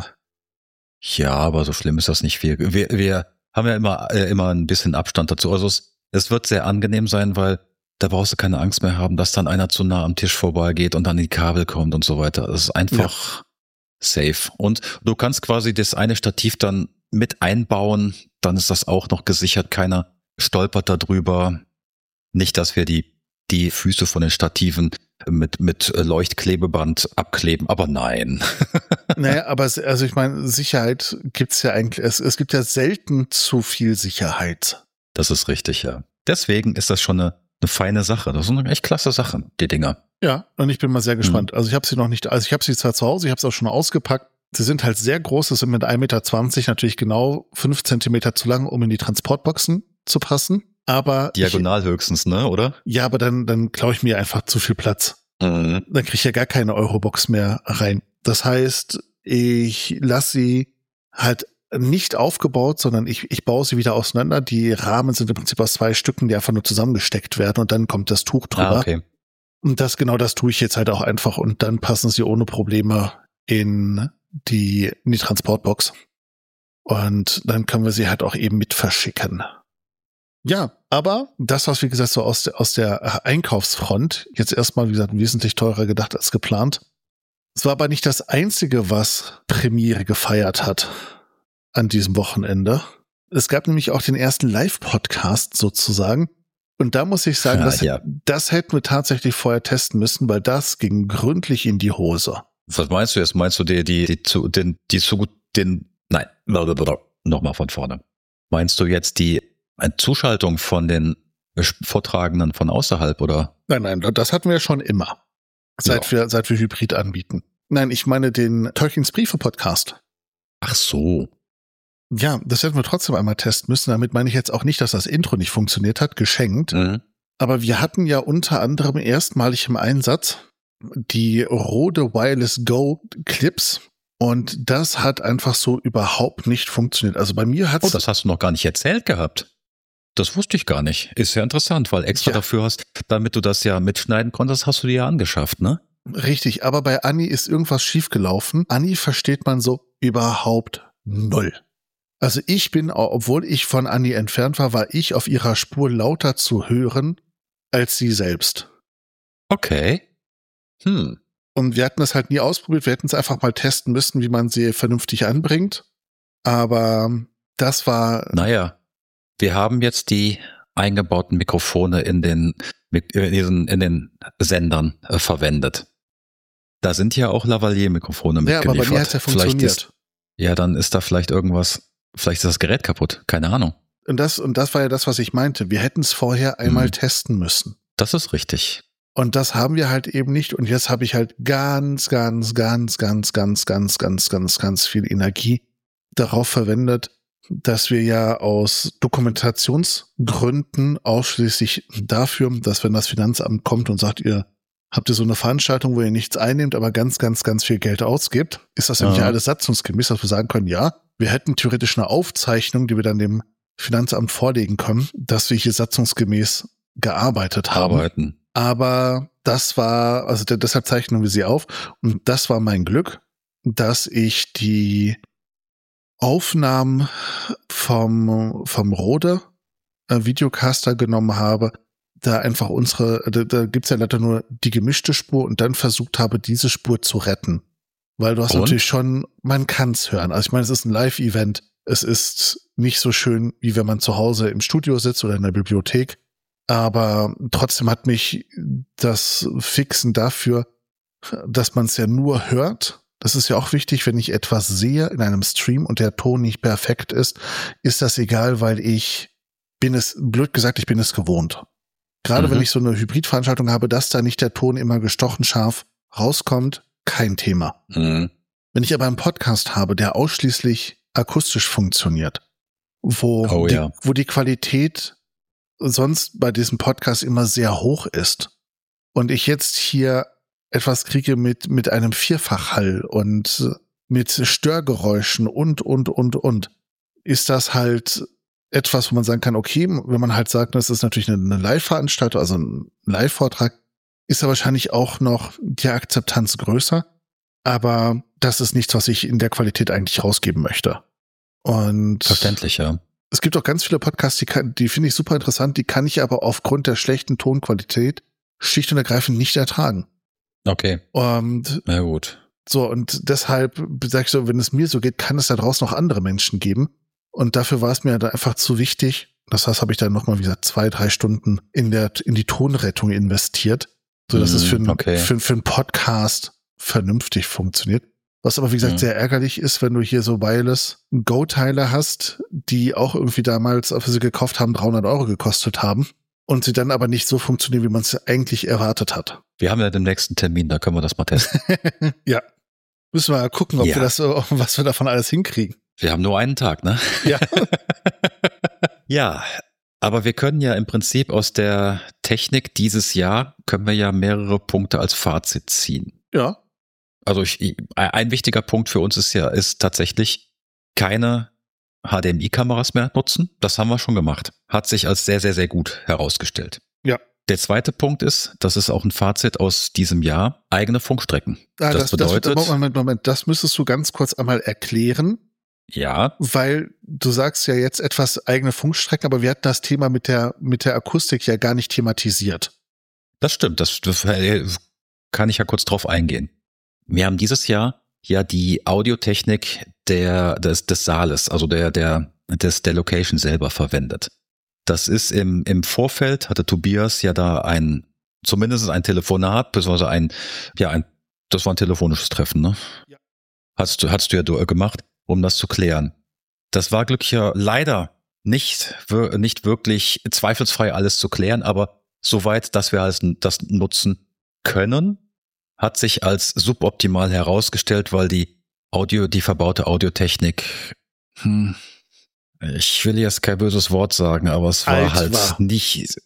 Ja, aber so schlimm ist das nicht. Wir, wir, wir haben ja immer, äh, immer ein bisschen Abstand dazu. Also es, es wird sehr angenehm sein, weil da brauchst du keine Angst mehr haben, dass dann einer zu nah am Tisch vorbeigeht und dann die Kabel kommt und so weiter. Das ist einfach ja. safe. Und du kannst quasi das eine Stativ dann mit einbauen, dann ist das auch noch gesichert. Keiner stolpert da drüber. Nicht, dass wir die die Füße von den Stativen mit mit Leuchtklebeband abkleben, aber nein. Naja, aber also ich meine, Sicherheit gibt's ja eigentlich, es, es gibt ja selten zu viel Sicherheit. Das ist richtig, ja. Deswegen ist das schon eine Eine feine Sache. Das sind echt klasse Sachen, die Dinger. Ja, und ich bin mal sehr gespannt. Mhm. Also ich habe sie noch nicht, also ich habe sie zwar zu Hause, ich habe sie auch schon ausgepackt. Sie sind halt sehr groß, das sind mit ein Meter zwanzig natürlich genau fünf Zentimeter zu lang, um in die Transportboxen zu passen. Aber diagonal ich, höchstens, ne, oder? Ja, aber dann, dann klaue ich mir einfach zu viel Platz. Mhm. Dann kriege ich ja gar keine Eurobox mehr rein. Das heißt, ich lasse sie halt nicht aufgebaut, sondern ich, ich baue sie wieder auseinander. Die Rahmen sind im Prinzip aus zwei Stücken, die einfach nur zusammengesteckt werden und dann kommt das Tuch drüber. Ah, okay. Und das genau das tue ich jetzt halt auch einfach und dann passen sie ohne Probleme in die, in die Transportbox. Und dann können wir sie halt auch eben mit verschicken. Ja, aber das, was wie gesagt so aus der, aus der Einkaufsfront jetzt erstmal, wie gesagt, wesentlich teurer gedacht als geplant. Es war aber nicht das Einzige, was Premiere gefeiert hat an diesem Wochenende. Es gab nämlich auch den ersten Live-Podcast sozusagen. Und da muss ich sagen, ja, das, ja. das hätten wir tatsächlich vorher testen müssen, weil das ging gründlich in die Hose. Was meinst du jetzt? Meinst du die, die, die zu, den, die zu, den, nein, nochmal von vorne. Meinst du jetzt die Zuschaltung von den Vortragenden von außerhalb, oder? Nein, nein, das hatten wir schon immer. Seit ja. wir, seit wir Hybrid anbieten. Nein, ich meine den Tolkiens Briefe-Podcast. Ach so. Ja, das hätten wir trotzdem einmal testen müssen. Damit meine ich jetzt auch nicht, dass das Intro nicht funktioniert hat, geschenkt. Mhm. Aber wir hatten ja unter anderem erstmalig im Einsatz die Rode Wireless Go Clips. Und das hat einfach so überhaupt nicht funktioniert. Also bei mir hat's... Oh, das hast du noch gar nicht erzählt gehabt. Das wusste ich gar nicht. Ist ja interessant, weil extra ja. dafür hast, damit du das ja mitschneiden konntest, hast du dir ja angeschafft, ne? Richtig, aber bei Anni ist irgendwas schiefgelaufen. Anni versteht man so überhaupt null. Also ich bin, obwohl ich von Anni entfernt war, war ich auf ihrer Spur lauter zu hören als sie selbst. Okay. Hm. Und wir hatten das halt nie ausprobiert. Wir hätten es einfach mal testen müssen, wie man sie vernünftig anbringt. Aber das war... Naja, wir haben jetzt die eingebauten Mikrofone in den, in den Sendern äh, verwendet. Da sind ja auch Lavalier-Mikrofone mitgeliefert. Ja, aber bei mir hat es ja funktioniert. Ist, ja, dann ist da vielleicht irgendwas, vielleicht ist das Gerät kaputt. Keine Ahnung. Und das, und das war ja das, was ich meinte. Wir hätten es vorher einmal hm. testen müssen. Das ist richtig. Und das haben wir halt eben nicht. Und jetzt habe ich halt ganz, ganz, ganz, ganz, ganz, ganz, ganz, ganz, ganz viel Energie darauf verwendet, dass wir ja aus Dokumentationsgründen ausschließlich dafür, dass wenn das Finanzamt kommt und sagt, ihr habt ihr so eine Veranstaltung, wo ihr nichts einnehmt, aber ganz, ganz, ganz viel Geld ausgibt, ist das nämlich ja alles satzungsgemäß, dass wir sagen können, ja, wir hätten theoretisch eine Aufzeichnung, die wir dann dem Finanzamt vorlegen können, dass wir hier satzungsgemäß gearbeitet haben. Arbeiten. Aber das war, also deshalb zeichnen wir sie auf. Und das war mein Glück, dass ich die Aufnahmen vom, vom Rode äh, Videocaster genommen habe, da einfach unsere, da, da gibt's ja leider nur die gemischte Spur und dann versucht habe, diese Spur zu retten. Weil du hast und? natürlich schon, man kann's hören. Also ich meine, es ist ein Live-Event. Es ist nicht so schön, wie wenn man zu Hause im Studio sitzt oder in der Bibliothek. Aber trotzdem hat mich das Fixen dafür, dass man es ja nur hört. Das ist ja auch wichtig, wenn ich etwas sehe in einem Stream und der Ton nicht perfekt ist, ist das egal, weil ich bin es, blöd gesagt, ich bin es gewohnt. Gerade mhm. wenn ich so eine Hybridveranstaltung habe, dass da nicht der Ton immer gestochen scharf rauskommt, kein Thema. Mhm. Wenn ich aber einen Podcast habe, der ausschließlich akustisch funktioniert, wo, oh, die, ja. wo die Qualität sonst bei diesem Podcast immer sehr hoch ist und ich jetzt hier etwas kriege mit mit einem Vierfachhall und mit Störgeräuschen und, und, und, und, ist das halt etwas, wo man sagen kann, okay, wenn man halt sagt, das ist natürlich eine, eine Live-Veranstaltung, also ein Live-Vortrag, ist da wahrscheinlich auch noch die Akzeptanz größer, aber das ist nichts, was ich in der Qualität eigentlich rausgeben möchte. Und verständlich, ja. Es gibt auch ganz viele Podcasts, die, kann, die finde ich super interessant, die kann ich aber aufgrund der schlechten Tonqualität schlicht und ergreifend nicht ertragen. Okay. Und na gut. So, und deshalb sag ich so, wenn es mir so geht, kann es da draußen noch andere Menschen geben. Und dafür war es mir da einfach zu wichtig. Das heißt, habe ich dann nochmal, wie gesagt, zwei, drei Stunden in der in die Tonrettung investiert, so dass mm, es für einen okay. für, für einen Podcast vernünftig funktioniert. Was aber, wie gesagt, mhm. sehr ärgerlich ist, wenn du hier so Wireless Go-Teile hast, die auch irgendwie damals, als wir sie gekauft haben, dreihundert Euro gekostet haben und sie dann aber nicht so funktionieren, wie man es eigentlich erwartet hat. Wir haben ja den nächsten Termin, da können wir das mal testen. Ja. Müssen wir mal gucken, ob ja. wir das so, was wir davon alles hinkriegen. Wir haben nur einen Tag, ne? Ja. Ja, aber wir können ja im Prinzip aus der Technik dieses Jahr, können wir ja mehrere Punkte als Fazit ziehen. Ja. Also ich, ein wichtiger Punkt für uns ist ja, ist tatsächlich keine H D M I-Kameras mehr nutzen. Das haben wir schon gemacht. Hat sich als sehr, sehr, sehr gut herausgestellt. Ja. Der zweite Punkt ist, das ist auch ein Fazit aus diesem Jahr, eigene Funkstrecken. Ah, das, das bedeutet... Das, Moment, Moment, das müsstest du ganz kurz einmal erklären. Ja. Weil du sagst ja jetzt etwas eigene Funkstrecken, aber wir hatten das Thema mit der, mit der Akustik ja gar nicht thematisiert. Das stimmt, das, das kann ich ja kurz drauf eingehen. Wir haben dieses Jahr ja die Audiotechnik der, des, des Saales, also der, der, des, der Location selber verwendet. Das ist im, im Vorfeld hatte Tobias ja da ein, zumindest ein Telefonat, beziehungsweise ein, ja, ein, das war ein telefonisches Treffen, ne? Ja. Hast du, hast du ja gemacht, um das zu klären. Das war glücklicher leider nicht, nicht wirklich zweifelsfrei alles zu klären, aber soweit, dass wir alles das nutzen können, hat sich als suboptimal herausgestellt, weil die Audio, die verbaute Audiotechnik, hm, ich will jetzt kein böses Wort sagen, aber es war alt halt war. nicht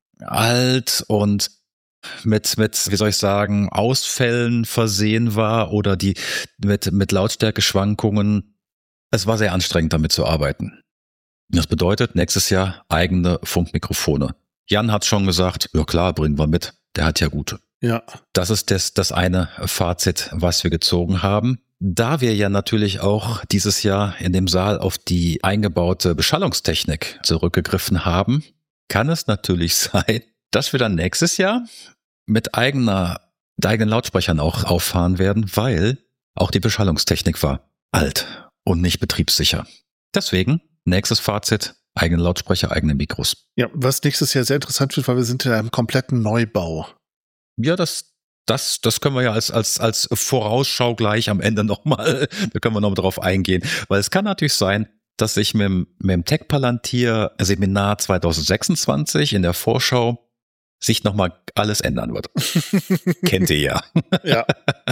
alt und mit, mit, wie soll ich sagen, Ausfällen versehen war oder die mit, mit Lautstärkeschwankungen. Es war sehr anstrengend, damit zu arbeiten. Das bedeutet, nächstes Jahr eigene Funkmikrofone. Jan hat schon gesagt, ja klar, bringen wir mit. Der hat ja gute. Ja. Das ist das, das eine Fazit, was wir gezogen haben. Da wir ja natürlich auch dieses Jahr in dem Saal auf die eingebaute Beschallungstechnik zurückgegriffen haben, kann es natürlich sein, dass wir dann nächstes Jahr mit eigener, mit eigenen Lautsprechern auch auffahren werden, weil auch die Beschallungstechnik war alt und nicht betriebssicher. Deswegen, nächstes Fazit, eigene Lautsprecher, eigene Mikros. Ja, was nächstes Jahr sehr interessant wird, weil wir sind in einem kompletten Neubau. Ja, das, das, das können wir ja als, als, als Vorausschau gleich am Ende nochmal, da können wir noch mal drauf eingehen, weil es kann natürlich sein, dass ich mit dem, mit dem Tech Palantir Seminar zwanzig sechsundzwanzig in der Vorschau sich nochmal alles ändern wird. Kennt ihr ja. Ja.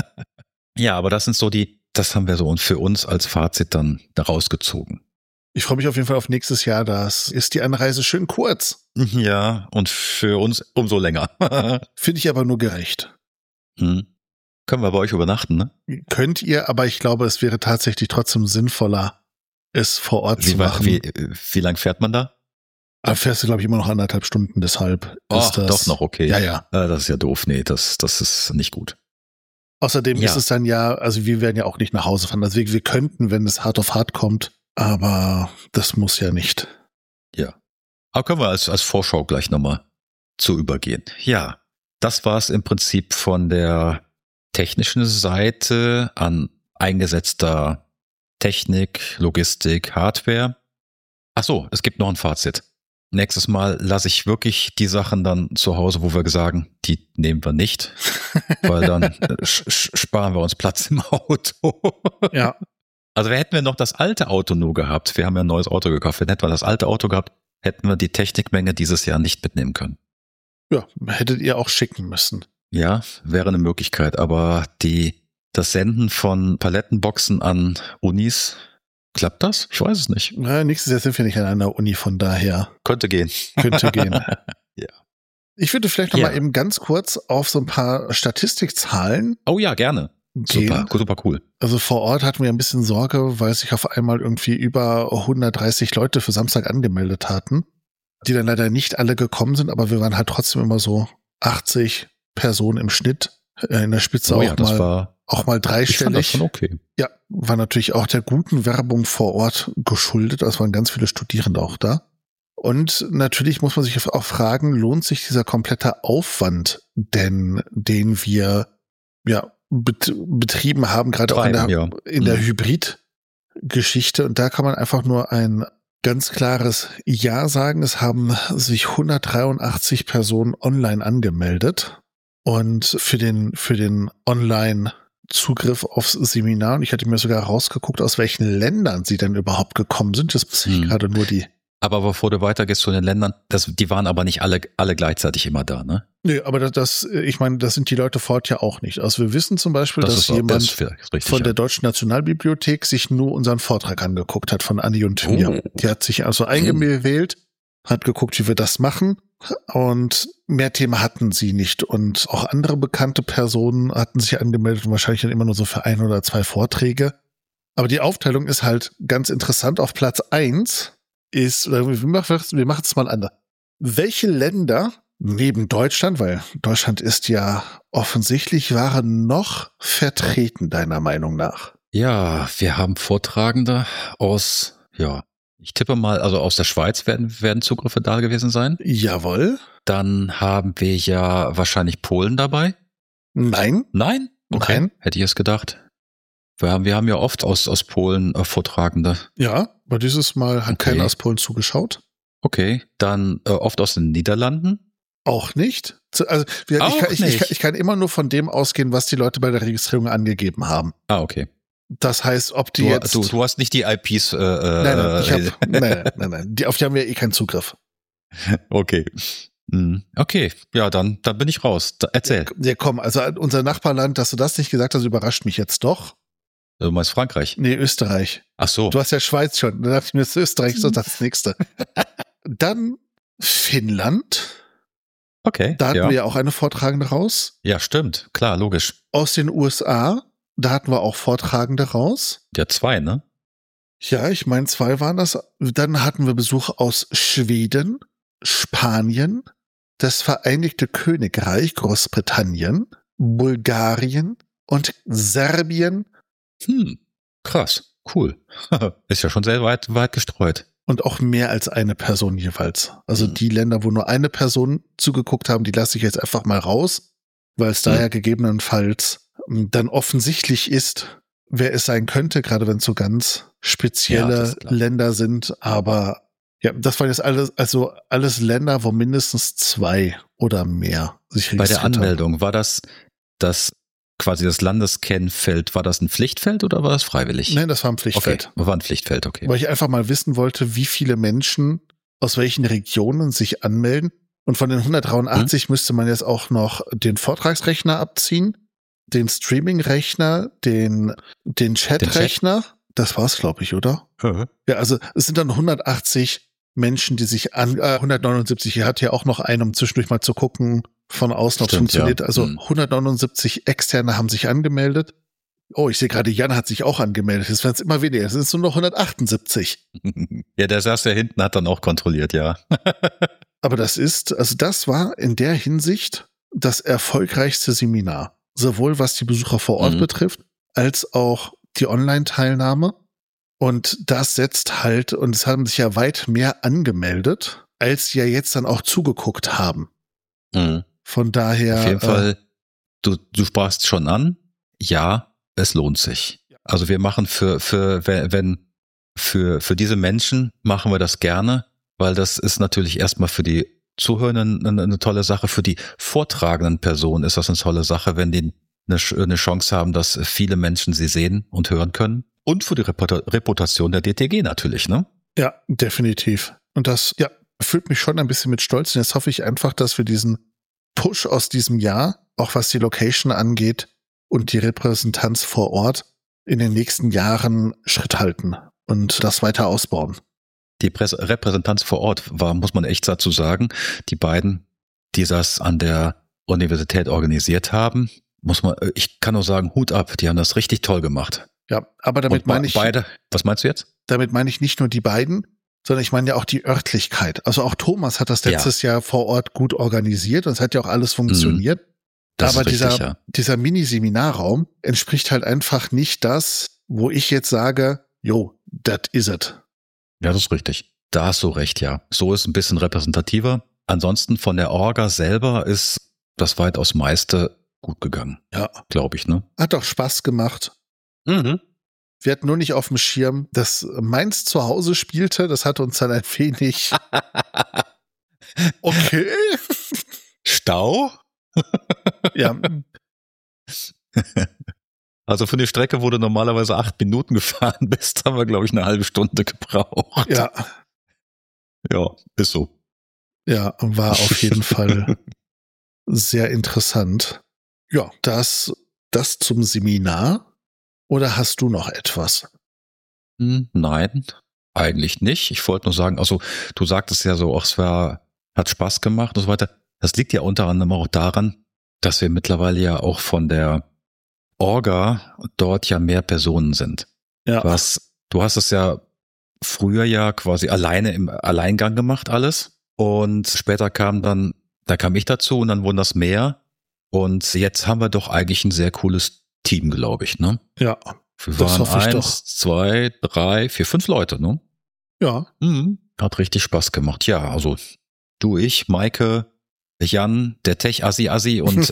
Ja, aber das sind so die, das haben wir so und für uns als Fazit dann rausgezogen. Ich freue mich auf jeden Fall auf nächstes Jahr. Das ist die Anreise schön kurz. Ja, und für uns umso länger. Finde ich aber nur gerecht. Hm. Können wir bei euch übernachten, ne? Könnt ihr, aber ich glaube, es wäre tatsächlich trotzdem sinnvoller, es vor Ort Wie, zu machen. wie, wie lang fährt man da? Aber fährst du, glaube ich, immer noch anderthalb Stunden, deshalb Ach, ist das... doch noch okay. Ja, ja. Äh, Das ist ja doof. Nee, das, das ist nicht gut. Außerdem Ja. ist es dann ja, also wir werden ja auch nicht nach Hause fahren. Also wir, wir könnten, wenn es hart auf hart kommt, aber das muss ja nicht. Ja. Aber können wir als, als Vorschau gleich nochmal zu übergehen. Ja, das war es im Prinzip von der technischen Seite an eingesetzter Technik, Logistik, Hardware. Ach so, es gibt noch ein Fazit. Nächstes Mal lasse ich wirklich die Sachen dann zu Hause, wo wir sagen, die nehmen wir nicht, weil dann äh, sch- sparen wir uns Platz im Auto. Ja. Also wir hätten wir noch das alte Auto nur gehabt, wir haben ja ein neues Auto gekauft, hätten wir das alte Auto gehabt, hätten wir die Technikmenge dieses Jahr nicht mitnehmen können. Ja, hättet ihr auch schicken müssen. Ja, wäre eine Möglichkeit, aber die das Senden von Palettenboxen an Unis, klappt das? Ich weiß es nicht. Na, nächstes Jahr sind wir nicht an einer Uni, von daher Könnte gehen. könnte gehen. Ja. Ich würde vielleicht noch Ja. mal eben ganz kurz auf so ein paar Statistikzahlen Oh ja, gerne. gehen. Super, super cool. Also vor Ort hatten wir ein bisschen Sorge, weil sich auf einmal irgendwie über hundertdreißig Leute für Samstag angemeldet hatten, die dann leider nicht alle gekommen sind, aber wir waren halt trotzdem immer so achtzig Personen im Schnitt, äh, in der Spitze Oh auch ja, das mal war, auch mal ich fand das dreistellig. schon okay. Ja, war natürlich auch der guten Werbung vor Ort geschuldet. Es waren ganz viele Studierende auch da. Und natürlich muss man sich auch fragen, lohnt sich dieser komplette Aufwand denn, den wir ja bet- betrieben haben, gerade auch in der, Treiben, ja. in der Mhm. Hybrid-Geschichte. Und da kann man einfach nur ein ganz klares Ja sagen. Es haben sich hundertdreiundachtzig Personen online angemeldet. Und für den, für den Online-Zugriff aufs Seminar, und ich hatte mir sogar rausgeguckt, aus welchen Ländern sie denn überhaupt gekommen sind. Das muss ich Hm. gerade nur die. Aber bevor du weitergehst zu den Ländern, das, die waren aber nicht alle, alle gleichzeitig immer da, ne? Nee, aber das, das, ich meine, das sind die Leute vor Ort ja auch nicht. Also wir wissen zum Beispiel, Das dass ist auch- das jemand ist vielleicht richtig, von ja. der Deutschen Nationalbibliothek sich nur unseren Vortrag angeguckt hat von Anni und mir. Oh. Die hat sich also eingewählt, hat geguckt, wie wir das machen. Und mehr Themen hatten sie nicht. Und auch andere bekannte Personen hatten sich angemeldet und wahrscheinlich dann immer nur so für ein oder zwei Vorträge. Aber die Aufteilung ist halt ganz interessant. Auf Platz eins ist, oder wir machen wir machen es mal anders. Welche Länder neben Deutschland, weil Deutschland ist ja offensichtlich, waren noch vertreten, deiner Meinung nach? Ja, wir haben Vortragende aus, ja, ich tippe mal, also aus der Schweiz werden, werden Zugriffe da gewesen sein. Jawohl. Dann haben wir ja wahrscheinlich Polen dabei. Nein. Nein? Okay, Nein. hätte ich es gedacht. Wir haben, wir haben ja oft aus, aus Polen äh, Vortragende. Ja, aber dieses Mal hat Okay. keiner aus Polen zugeschaut. Okay, dann äh, oft aus den Niederlanden. Auch nicht. Zu- Also wie gesagt, ich, Auch kann, ich, ich, nicht. kann, ich kann immer nur von dem ausgehen, was die Leute bei der Registrierung angegeben haben. Ah, okay. Das heißt, ob die Du, jetzt... du, du hast nicht die I Ps. Äh, nein, nein, ich hab, äh, nein, nein, nein, nein. Die, auf die haben wir eh keinen Zugriff. Okay. Hm, Okay, ja, dann, dann bin ich raus. Da, erzähl. Ja, komm, also unser Nachbarland, dass du das nicht gesagt hast, überrascht mich jetzt doch. Du meinst Frankreich? Nee, Österreich. Ach so. Du hast ja Schweiz schon. Dann dachte ich mir, ist Österreich so das nächste. Dann Finnland. Okay. Da hatten ja. wir ja auch eine Vortragende raus. ja, stimmt. Klar, logisch. Aus den U S A, da hatten wir auch Vortragende raus. Ja, zwei, ne? Ja, ich meine, zwei waren das. Dann hatten wir Besuch aus Schweden, Spanien, das Vereinigte Königreich, Großbritannien, Bulgarien und Serbien Hm, krass. Cool. Ist ja schon sehr weit, weit gestreut. und auch mehr als eine Person jeweils. Also Mhm. die Länder, wo nur eine Person zugeguckt haben, die lasse ich jetzt einfach mal raus, weil es da Mhm. ja gegebenenfalls ähm, dann offensichtlich ist, wer es sein könnte, gerade wenn es so ganz Ja, spezielle das ist klar. Länder sind. Aber ja, das waren jetzt alles, also alles Länder, wo mindestens zwei oder mehr sich Bei der registriert haben. Anmeldung, war das das quasi das Landeskennfeld, war das ein Pflichtfeld oder war das freiwillig? Nein, das war ein Pflichtfeld. Okay, war ein Pflichtfeld, okay. Weil ich einfach mal wissen wollte, wie viele Menschen aus welchen Regionen sich anmelden. Und von den hundertdreiundachtzig hm? müsste man jetzt auch noch den Vortragsrechner abziehen, den Streaming-Rechner, den, den Chat-Rechner. Chat? Das war's, glaube ich, oder? Mhm. Ja, also es sind dann hundertachtzig Menschen, die sich an, äh, hundertneunundsiebzig, er hat ja auch noch einen, um zwischendurch mal zu gucken, von außen, ob es funktioniert. Ja. Also mhm. hundertneunundsiebzig Externe haben sich angemeldet. Oh, ich sehe gerade, Jan hat sich auch angemeldet. Es werden immer weniger. Es sind nur noch hundertachtundsiebzig. Ja, der saß ja hinten, hat dann auch kontrolliert, ja. Aber das ist, also das war in der Hinsicht das erfolgreichste Seminar. Sowohl was die Besucher vor Ort mhm. betrifft, als auch die Online-Teilnahme. Und das setzt halt, und es haben sich ja weit mehr angemeldet, als ja jetzt dann auch zugeguckt haben. Mhm. Von daher. Auf jeden äh, Fall, du, du sprachst schon an, ja, es lohnt sich. Also wir machen für, für, wenn, für, für diese Menschen machen wir das gerne, weil das ist natürlich erstmal für die Zuhörenden eine, eine tolle Sache, für die vortragenden Personen ist das eine tolle Sache, wenn die eine, eine Chance haben, dass viele Menschen sie sehen und hören können. Und für die Reputation der D T G natürlich, ne? Ja, definitiv. Und das, ja, füllt mich schon ein bisschen mit Stolz. Und jetzt hoffe ich einfach, dass wir diesen Push aus diesem Jahr, auch was die Location angeht und die Repräsentanz vor Ort, in den nächsten Jahren Schritt halten und das weiter ausbauen. Die Presse- Repräsentanz vor Ort war, muss man echt dazu sagen, die beiden, die das an der Universität organisiert haben, muss man, ich kann nur sagen, Hut ab, die haben das richtig toll gemacht. Ja, aber damit meine ich, beide, was meinst du jetzt? Damit meine ich nicht nur die beiden, sondern ich meine ja auch die Örtlichkeit. Also auch Thomas hat das letztes ja. Jahr vor Ort gut organisiert und es hat ja auch alles funktioniert. Mhm. Das aber ist richtig, dieser, ja. dieser Mini-Seminarraum entspricht halt einfach nicht das, wo ich jetzt sage, jo, that is it. Ja, das ist richtig. Da hast du recht, ja. So ist ein bisschen repräsentativer. Ansonsten von der Orga selber ist das weitaus meiste gut gegangen. Ja. Glaube ich, ne? Hat doch Spaß gemacht. Mhm. Wir hatten nur nicht auf dem Schirm, dass Mainz zu Hause spielte. Das hat uns dann ein wenig okay. Stau? Ja. Also für die Strecke wurde normalerweise acht Minuten gefahren. Best haben wir, glaube ich, eine halbe Stunde gebraucht. Ja. Ja, ist so. Ja, war auf jeden Fall sehr interessant. Ja, das, das zum Seminar. Oder hast du noch etwas? Nein, eigentlich nicht. Ich wollte nur sagen, also du sagtest ja so, ach, es war, hat Spaß gemacht und so weiter. Das liegt ja unter anderem auch daran, dass wir mittlerweile ja auch von der Orga dort ja mehr Personen sind. Ja. Was, du hast es ja früher ja quasi alleine im Alleingang gemacht alles und später kam dann, da kam ich dazu und dann wurden das mehr und jetzt haben wir doch eigentlich ein sehr cooles Team, glaube ich, ne? Ja, wir das waren hoffe ich eins, doch. zwei, drei, vier, fünf Leute, ne? Ja. Mhm. Hat richtig Spaß gemacht. Ja, also du, ich, Maike, Jan, der Tech-Assi-Assi und,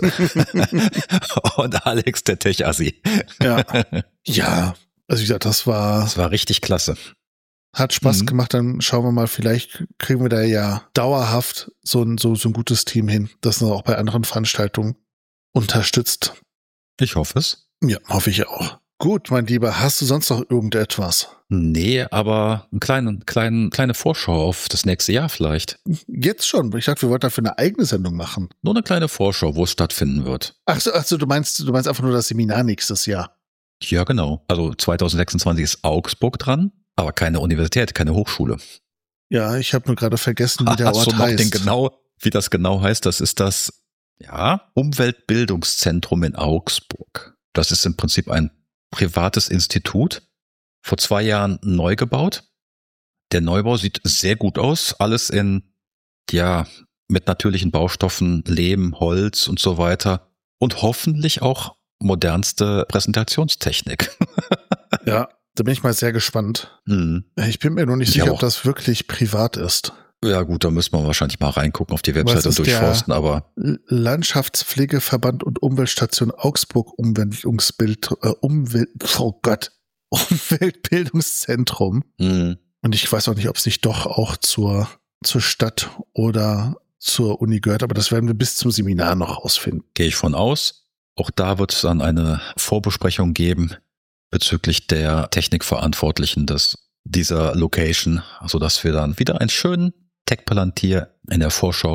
und Alex, der Tech-Assi. Ja. Ja, also wie gesagt, das war... Das war richtig klasse. Hat Spaß mhm. gemacht, dann schauen wir mal, vielleicht kriegen wir da ja dauerhaft so ein, so, so ein gutes Team hin, das uns auch bei anderen Veranstaltungen unterstützt. Ich hoffe es. Ja, hoffe ich auch. Gut, mein Lieber, hast du sonst noch irgendetwas? Nee, aber eine kleine, kleine, kleine Vorschau auf das nächste Jahr vielleicht. Jetzt schon? Ich dachte, wir wollten dafür eine eigene Sendung machen. Nur eine kleine Vorschau, wo es stattfinden wird. Ach so, ach so, du meinst, du meinst einfach nur das Seminar nächstes Jahr? Ja, genau. Also zwanzig sechsundzwanzig ist Augsburg dran, aber keine Universität, keine Hochschule. Ja, ich habe nur gerade vergessen, wie der Ort Ort heißt. Den genau, wie das genau heißt, das ist das ja, Umweltbildungszentrum in Augsburg. Das ist im Prinzip ein privates Institut, vor zwei Jahren neu gebaut. Der Neubau sieht sehr gut aus, alles in, ja, mit natürlichen Baustoffen, Lehm, Holz und so weiter und hoffentlich auch modernste Präsentationstechnik. Ja, da bin ich mal sehr gespannt. Mhm. Ich bin mir nur nicht ich sicher, auch. ob das wirklich privat ist. Ja gut, da müssen wir wahrscheinlich mal reingucken auf die Webseite und durchforsten, aber Landschaftspflegeverband und Umweltstation Augsburg Umweltungsbild, äh, Umwelt, oh Gott, Umweltbildungszentrum. Mhm. Und ich weiß auch nicht, ob es nicht doch auch zur, zur Stadt oder zur Uni gehört, aber das werden wir bis zum Seminar noch rausfinden. Gehe ich von aus. Auch da wird es dann eine Vorbesprechung geben bezüglich der Technikverantwortlichen des dieser Location, sodass wir dann wieder einen schönen Tech Palantir in der Vorschau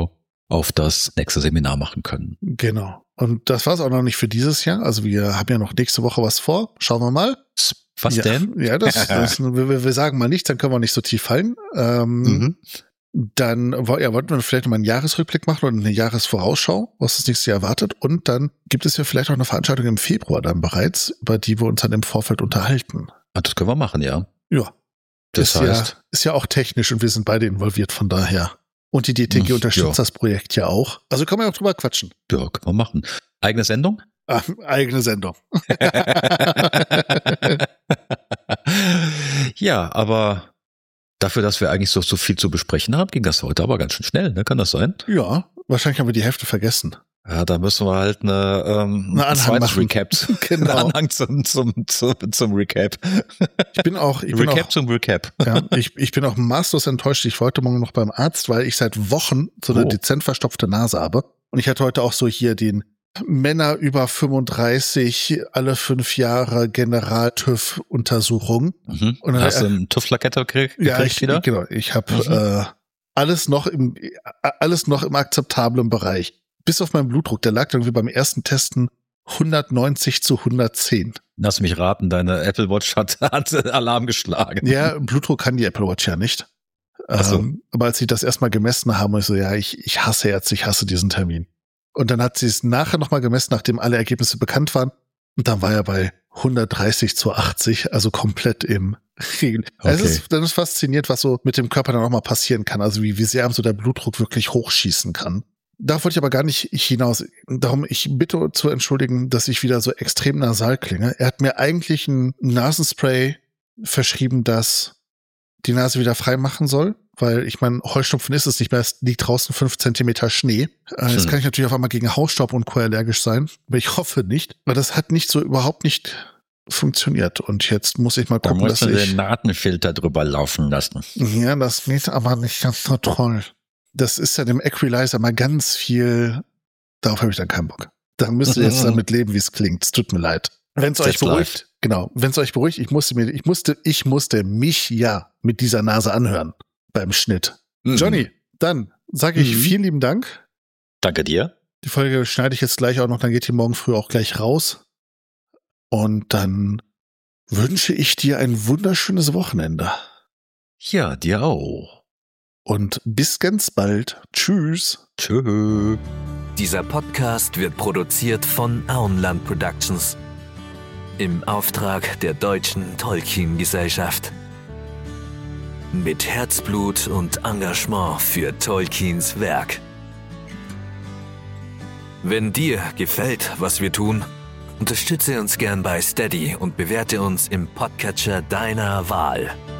auf das nächste Seminar machen können. Genau. Und das war es auch noch nicht für dieses Jahr. Also wir haben ja noch nächste Woche was vor. Schauen wir mal. Was ja, denn? Ja, das, das wir, wir sagen mal nichts, dann können wir nicht so tief fallen. Ähm, Mhm. Dann ja, wollten wir vielleicht mal einen Jahresrückblick machen oder eine Jahresvorausschau, was das nächste Jahr erwartet. Und dann gibt es ja vielleicht auch eine Veranstaltung im Februar dann bereits, über die wir uns dann im Vorfeld unterhalten. Ah, das können wir machen, ja. Ja. Das ist heißt, ja, ist ja auch technisch und wir sind beide involviert, von daher. Und die D T G Ja. unterstützt das Projekt ja auch. Also können wir auch drüber quatschen. ja, können wir machen. Eigene Sendung? Ah, eigene Sendung. Ja, aber dafür, dass wir eigentlich so, so viel zu besprechen haben, ging das heute aber ganz schön schnell, ne? Kann das sein? Ja, wahrscheinlich haben wir die Hälfte vergessen. Ja, da müssen wir halt eine, ähm, Eine ein Anhang zweites machen. Recap. Genau. Ein Anhang zum, zum, zum, zum Recap. Ich bin auch, ich bin Recap auch, zum Recap. ja, ich, ich bin auch maßlos enttäuscht. Ich war heute Morgen noch beim Arzt, weil ich seit Wochen so eine Oh. dezent verstopfte Nase habe. Und ich hatte heute auch so hier den Männer über fünfunddreißig, alle fünf Jahre General-TÜV-Untersuchung. Mhm. Und dann- Hast du eine TÜV-Plakette gekriegt Ja, ich, wieder? genau. Ich habe Mhm. äh, alles noch im äh, alles noch im akzeptablen Bereich. Bis auf meinen Blutdruck, der lag irgendwie beim ersten Testen hundertneunzig zu hundertzehn. Lass mich raten, deine Apple Watch hat, hat Alarm geschlagen. Ja, Blutdruck kann die Apple Watch ja nicht. Ach so. Ähm, aber als sie das erstmal gemessen haben, ich so, ja, ich, ich hasse jetzt, ich hasse diesen Termin. Und dann hat sie es nachher nochmal gemessen, nachdem alle Ergebnisse bekannt waren. Und dann war er bei hundertdreißig zu achtzig, also komplett im Regel. Okay. Es ist, dann ist fasziniert, was so mit dem Körper dann auch mal passieren kann. Also wie, wie sehr einem so der Blutdruck wirklich hochschießen kann. Da wollte ich aber gar nicht hinaus. Darum, ich bitte zu entschuldigen, dass ich wieder so extrem nasal klinge. Er hat mir eigentlich ein Nasenspray verschrieben, das die Nase wieder frei machen soll, weil ich meine, Heuschnupfen ist es nicht mehr, es liegt draußen fünf Zentimeter Schnee. Äh, Jetzt Hm. kann ich natürlich auf einmal gegen Hausstaub und Co. allergisch sein, aber ich hoffe nicht. Aber das hat nicht so überhaupt nicht funktioniert. Und jetzt muss ich mal Da gucken, musst dass du ich... den Natenfilter drüber laufen lassen. Ja, das geht aber nicht ganz so toll. Das ist ja dem Equalizer mal ganz viel, darauf habe ich dann keinen Bock. Da müsst ihr jetzt damit leben, wie es klingt. Es tut mir leid. Wenn es euch That's beruhigt, life. genau, wenn es euch beruhigt, ich musste mir, ich musste, ich musste mich ja mit dieser Nase anhören beim Schnitt. Mhm. Johnny, dann sage ich Mhm. vielen lieben Dank. Danke dir. Die Folge schneide ich jetzt gleich auch noch, dann geht die morgen früh auch gleich raus. Und dann wünsche ich dir ein wunderschönes Wochenende. Ja, dir auch. Und bis ganz bald. Tschüss. Tschö. Dieser Podcast wird produziert von Auenland Productions im Auftrag der Deutschen Tolkien-Gesellschaft. Mit Herzblut und Engagement für Tolkiens Werk. Wenn dir gefällt, was wir tun, unterstütze uns gern bei Steady und bewerte uns im Podcatcher deiner Wahl.